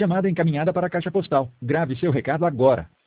Chamada encaminhada para a caixa postal. Grave seu recado agora.